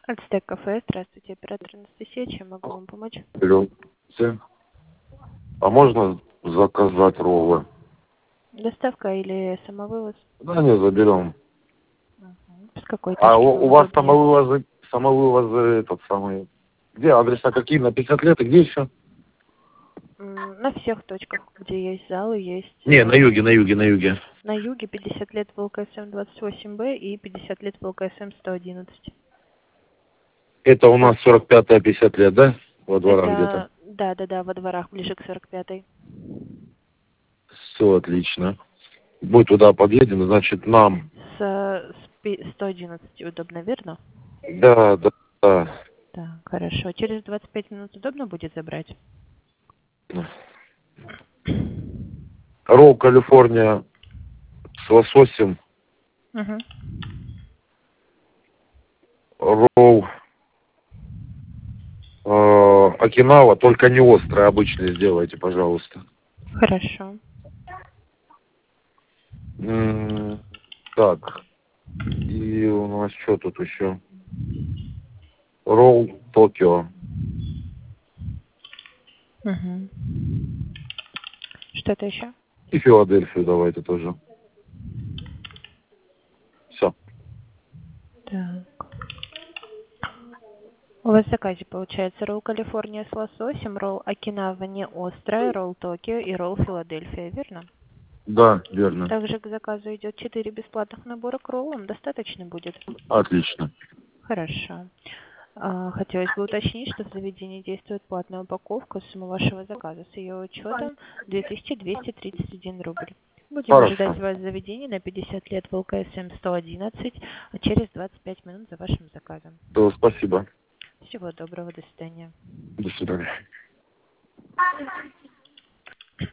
Ацтек кафе, здравствуйте, оператор Анастасия, чем могу вам помочь? Алло. А можно заказать роллы? Доставка или самовывоз? Да, не, заберем. С какой А точки у вам вас удобнее? самовывозы этот самый... Где адреса какие? На 50 лет и где еще? На всех точках, где есть залы, есть Не, на юге. на юге 50 лет в ЛКСМ 28Б и 50 лет в ЛКСМ 111. Это у нас 45-е, 50 лет, да? Во дворах где-то. Это, да, во дворах, ближе к 45-й. Все отлично. Мы туда подъедем, значит, нам... С 111 удобно, верно? Да, да, да. Так, хорошо. Через 25 минут удобно будет забрать? Ролл Калифорния с лососем. Угу. Ролл Окинава, только не острый, обычный сделайте, пожалуйста. Хорошо. Так, и у нас что тут еще? Ролл Токио. Угу. Что-то еще? И Филадельфию давайте тоже. Все. Так. У вас в заказе получается ролл Калифорния с лососем, ролл Окинава не острая, ролл Токио и ролл Филадельфия, верно? Да, верно. Также к заказу идет 4 бесплатных набора к роллам. Достаточно будет? Отлично. Хорошо. Хотелось бы уточнить, что в заведении действует платная упаковка. Сумма вашего заказа с ее учетом 2231 рубль. Будем ожидать Хорошо. вас в заведении на 50 лет в ЛКСМ 111 через 25 минут за вашим заказом. То спасибо. Всего доброго, до свидания. До свидания.